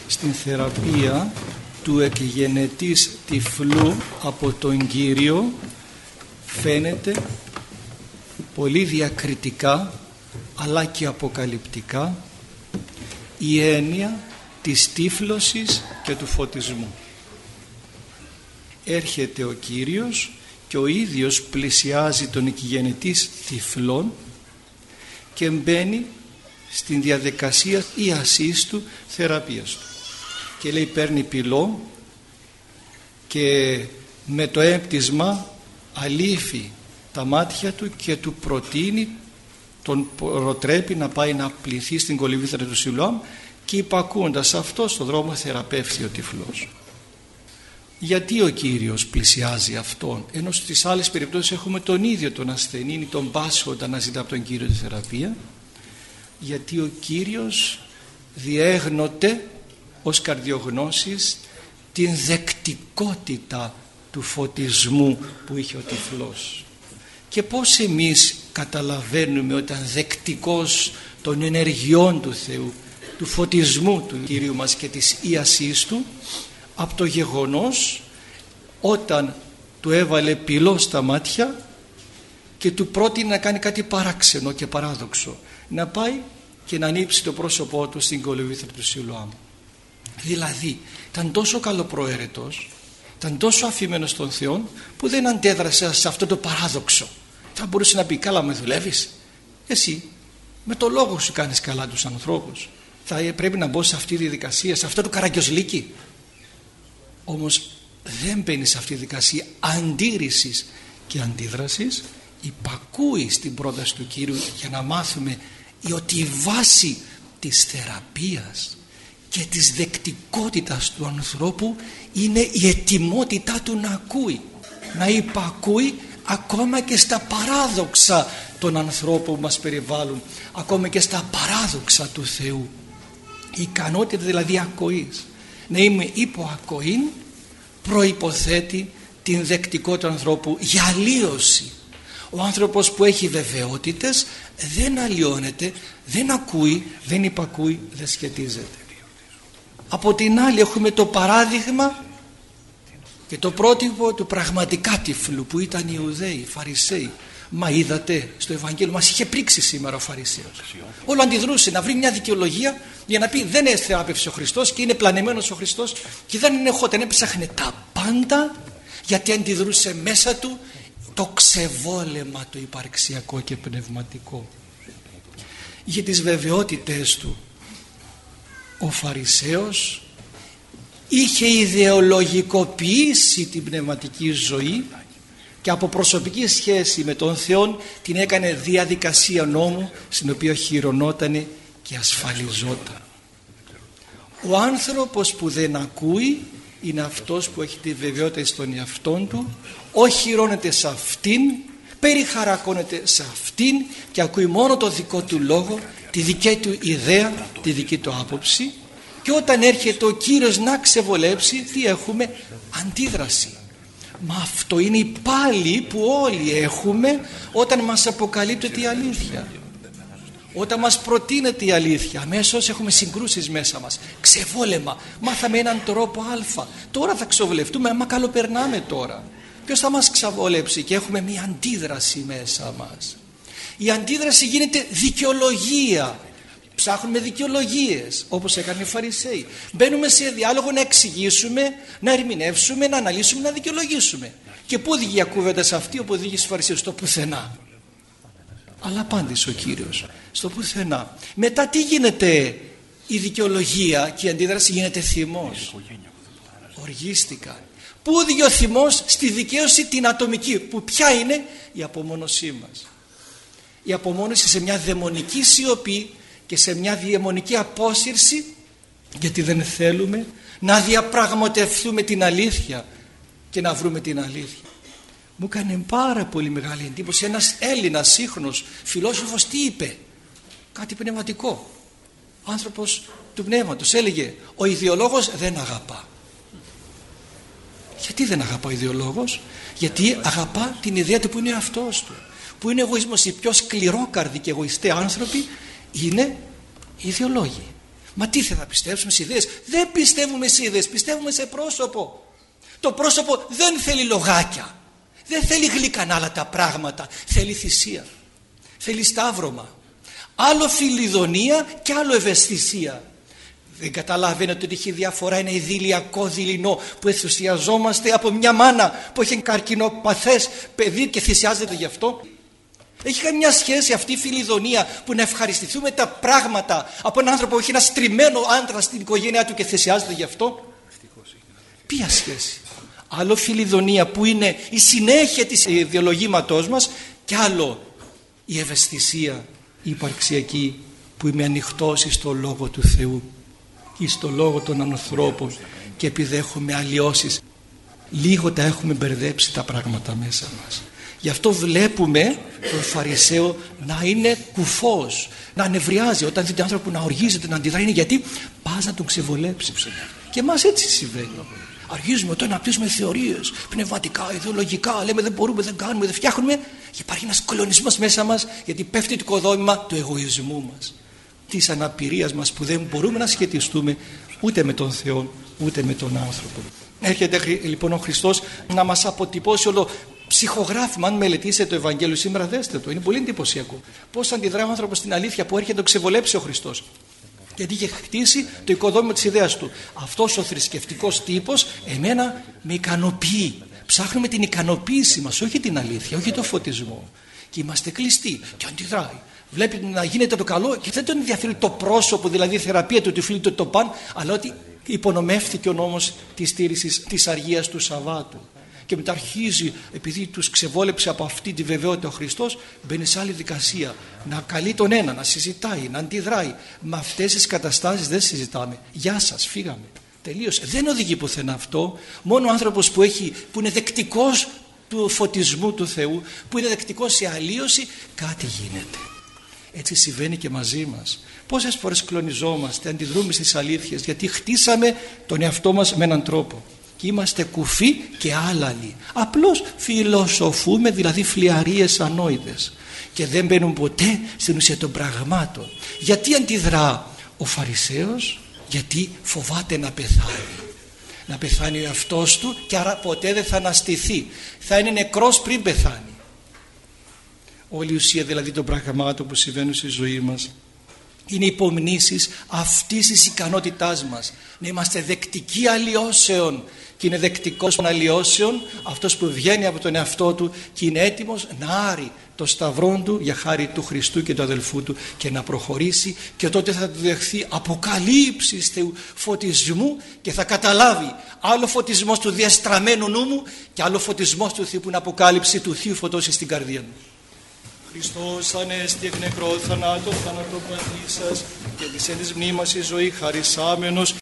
στην θεραπεία του εκγενετής τυφλού από τον Κύριο φαίνεται πολύ διακριτικά αλλά και αποκαλυπτικά η έννοια της τύφλωσης και του φωτισμού. Έρχεται ο Κύριος και ο ίδιος πλησιάζει τον εκγενετής τυφλών και μπαίνει στην διαδικασία ιασής του, θεραπείας του, και λέει παίρνει πυλό και με το έπτυσμα αλήφει τα μάτια του και του προτείνει, τον προτρέπει να πάει να πληθεί στην κολυμβήθρα του Σιλοάμ, και υπακούοντας αυτό στον δρόμο θεραπεύσει ο τυφλός. Γιατί ο Κύριος πλησιάζει αυτόν, ενώ στις άλλες περιπτώσεις έχουμε τον ίδιο τον ασθενή, τον πάσχοντα να ζητά από τον Κύριο τη θεραπεία? Γιατί ο Κύριος διέγνωται ως καρδιογνώσης την δεκτικότητα του φωτισμού που είχε ο τυφλός. Και πώς εμείς καταλαβαίνουμε όταν δεκτικός των ενεργειών του Θεού, του φωτισμού του Κυρίου μας και της ίασής του? Από το γεγονός όταν του έβαλε πυλό στα μάτια και του πρότεινε να κάνει κάτι παράξενο και παράδοξο, να πάει και να ανοίξει το πρόσωπό του στην κολυμβήθρα του Σιλοάμ. Δηλαδή ήταν τόσο καλοπροαίρετος, ήταν τόσο αφημένος στον Θεό, που δεν αντέδρασε σε αυτό το παράδοξο. Θα μπορούσε να πει: καλά, με δουλεύεις εσύ, με το λόγο σου κάνεις καλά τους ανθρώπους, θα πρέπει να μπω σε αυτή τη διαδικασία, σε αυτό το καραγκιόζλικι? Όμως δεν μπαίνει σε αυτή τη διαδικασία αντίρρησης και αντίδρασης, υπακούει στην πρόταση του Κύριου, για να μάθουμε ότι η βάση της θεραπείας και της δεκτικότητας του ανθρώπου είναι η ετοιμότητά του να ακούει, να υπακούει ακόμα και στα παράδοξα των ανθρώπων που μας περιβάλλουν, ακόμα και στα παράδοξα του Θεού. Η ικανότητα δηλαδή ακοής, να είμαι υποακοήν, προϋποθέτει την δεκτικότητα του ανθρώπου για αλλίωση. Ο άνθρωπος που έχει βεβαιότητες δεν αλλοιώνεται, δεν ακούει, δεν υπακούει, δεν σχετίζεται. Από την άλλη έχουμε το παράδειγμα και το πρότυπο του πραγματικά τυφλού, που ήταν οι Ιουδαίοι, οι Φαρισαίοι. Μα είδατε στο Ευαγγέλιο, μας είχε πρίξει σήμερα ο Φαρισαίος. Όλο αντιδρούσε να βρει μια δικαιολογία για να πει: δεν θεράπευσε ο Χριστός και είναι πλανεμένος ο Χριστός, και δεν ενεχόταν, έψαχνε τα πάντα, γιατί αντιδρούσε μέσα του το ξεβόλεμα το υπαρξιακό και πνευματικό. Για τις βεβαιότητες του ο Φαρισαίος είχε ιδεολογικοποιήσει την πνευματική ζωή και από προσωπική σχέση με τον Θεό την έκανε διαδικασία νόμου, στην οποία χειρονότανε και ασφαλιζόταν. Ο άνθρωπος που δεν ακούει είναι αυτός που έχει τη βεβαιότητα στον εαυτόν του, οχυρώνεται σε αυτήν, περιχαρακώνεται σε αυτήν και ακούει μόνο το δικό του λόγο, τη δική του ιδέα, τη δική του άποψη, και όταν έρχεται ο Κύριος να ξεβολέψει, τι έχουμε? Αντίδραση. Μα αυτό είναι η πάλη που όλοι έχουμε όταν μας αποκαλύπτεται η αλήθεια. Όταν μας προτείνεται η αλήθεια, αμέσως έχουμε συγκρούσεις μέσα μας, ξεβόλεμα. Μάθαμε έναν τρόπο α, τώρα θα ξεβολευτούμε, μα καλοπερνάμε τώρα. Ποιος θα μας ξεβολέψει? Και έχουμε μια αντίδραση μέσα μας. Η αντίδραση γίνεται δικαιολογία. Ψάχνουμε δικαιολογίες, όπως έκανε οι Φαρισαίοι. Μπαίνουμε σε διάλογο να εξηγήσουμε, να ερμηνεύσουμε, να αναλύσουμε, να δικαιολογήσουμε. Και πού οδηγεί η ακούβεντα σε αυτή? Όπου οδηγεί στους Φαρισαίους? Στο πουθενά. Αλλά απάντησε ο Κύριος: στο πουθενά. Μετά τι γίνεται? Η δικαιολογία και η αντίδραση γίνεται θυμός. Οργίστηκα. Πού οδηγεί ο θυμός? Στη δικαίωση την ατομική, που ποια είναι? Η απομόνωσή μας. Η απομόνωση σε μια δαιμονική σιωπή και σε μια δαιμονική απόσυρση, γιατί δεν θέλουμε να διαπραγματευτούμε την αλήθεια και να βρούμε την αλήθεια. Μου έκανε πάρα πολύ μεγάλη εντύπωση ένας Έλληνας σύγχρονος φιλόσοφος. Τι είπε? Κάτι πνευματικό, άνθρωπος του πνεύματος. Έλεγε: ο ιδεολόγος δεν αγαπά. Γιατί δεν αγαπά ο ιδεολόγος? Γιατί αγαπά την ιδέα του που είναι εαυτός του, που είναι εγωισμός. Οι πιο σκληρόκαρδοι και εγωιστές άνθρωποι είναι οι ιδεολόγοι. Μα τι θα πιστέψουμε σε ιδέες? Δεν πιστεύουμε σε ιδέες, πιστεύουμε σε πρόσωπο. Το πρόσωπο δεν θέλει λογάκια, δεν θέλει γλυκανάλατα πράγματα, θέλει θυσία, θέλει σταύρωμα. Άλλο φιλιδονία και άλλο ευαισθησία. Δεν καταλαβαίνετε ότι έχει διαφορά ένα ιδηλιακό δειλινό που ενθουσιαζόμαστε από μια μάνα που έχει καρκινοπαθές παιδί και θυσιάζεται γι' αυτό? Έχει καμιά σχέση αυτή η φιλιδονία που να ευχαριστηθούμε τα πράγματα από έναν άνθρωπο που έχει ένα στριμμένο άντρα στην οικογένειά του και θυσιάζεται γι' αυτό? Ποια σχέση? Άλλο φιλιδονία που είναι η συνέχεια της ιδεολογήματός μας, και άλλο η ευαισθησία η υπαρξιακή που είμαι ανοιχτός στο Λόγο του Θεού ή στο Λόγο των ανθρώπων, και επειδή έχουμε αλλοιώσεις λίγο τα έχουμε μπερδέψει τα πράγματα μέσα μας. Γι' αυτό βλέπουμε τον Φαρισαίο να είναι κουφός, να νευριάζει όταν δει τον άνθρωπο να οργίζεται, να αντιδράει. Είναι γιατί πας να τον ξεβολέψεις. Και εμάς έτσι συμβαίνει. Αρχίζουμε τώρα να πτήσουμε θεωρίες πνευματικά, ιδεολογικά, λέμε δεν μπορούμε, δεν κάνουμε, δεν φτιάχνουμε. Υπάρχει ένας κολονισμός μέσα μας, γιατί πέφτει το οικοδόμημα του εγωισμού μας, της αναπηρίας μας, που δεν μπορούμε να σχετιστούμε ούτε με τον Θεό ούτε με τον άνθρωπο. Έρχεται λοιπόν ο Χριστός να μας αποτυπώσει όλο ψυχογράφημα. Αν μελετήσετε το Ευαγγέλιο σήμερα, δέστε το, είναι πολύ εντυπωσιακό πώς αντιδρά ο άνθρωπος στην αλήθεια που έρχεται να το ξεβολέψει ο Χριστός, γιατί είχε χτίσει το οικοδόμημα της ιδέας του. Αυτός ο θρησκευτικός τύπος εμένα με ικανοποιεί. Ψάχνουμε την ικανοποίηση μας, όχι την αλήθεια, όχι το φωτισμό, και είμαστε κλειστοί και αντιδράει. Βλέπει να γίνεται το καλό και δεν τον ενδιαφέρει το πρόσωπο, δηλαδή η θεραπεία του, τη φίλη του, το παν, αλλά ότι υπονομεύτηκε ο νόμος της στήρησης της αργίας του Σαββάτου. Και μετά αρχίζει, επειδή τους ξεβόλεψε από αυτή τη βεβαιότητα ο Χριστός, μπαίνει σε άλλη δικασία. Να καλεί τον ένα, να συζητάει, να αντιδράει. Με αυτές τις καταστάσεις δεν συζητάμε. Γεια σας, φύγαμε. Τελείωσε. Δεν οδηγεί πουθενά αυτό. Μόνο ο άνθρωπος που είναι δεκτικός του φωτισμού του Θεού, που είναι δεκτικός σε αλλίωση, κάτι γίνεται. Έτσι συμβαίνει και μαζί μας. Πόσες φορές κλονιζόμαστε, αντιδρούμε στις αλήθειες, γιατί χτίσαμε τον εαυτό μας με έναν τρόπο. Και είμαστε κουφοί και άλαλοι. Απλώς φιλοσοφούμε, δηλαδή φλιαρίες ανόητες, και δεν μπαίνουν ποτέ στην ουσία των πραγμάτων. Γιατί αντιδρά ο Φαρισαίος? Γιατί φοβάται να πεθάνει. Να πεθάνει ο εαυτός του, και άρα ποτέ δεν θα αναστηθεί. Θα είναι νεκρός πριν πεθάνει. Όλη η ουσία δηλαδή των πραγμάτων που συμβαίνουν στη ζωή μας είναι υπομνήσεις αυτής της ικανότητάς μας να είμαστε δεκτικοί αλλοιώσεων. Και είναι δεκτικός των αλλοιώσεων αυτός που βγαίνει από τον εαυτό του και είναι έτοιμος να άρει το σταυρό του για χάρη του Χριστού και του αδελφού του και να προχωρήσει, και τότε θα του δεχθεί αποκαλύψεις Θεού, φωτισμού, και θα καταλάβει άλλο φωτισμός του διαστραμμένου νου μου και άλλο φωτισμός του Θεού που είναι αποκάλυψη του Θείου φωτός στην καρδία μου. Χριστός ανέστη εκ νεκρό θανάτων, θανατοπαθήσας, και της εν της μνήμας η ζωή χαρισάμενος.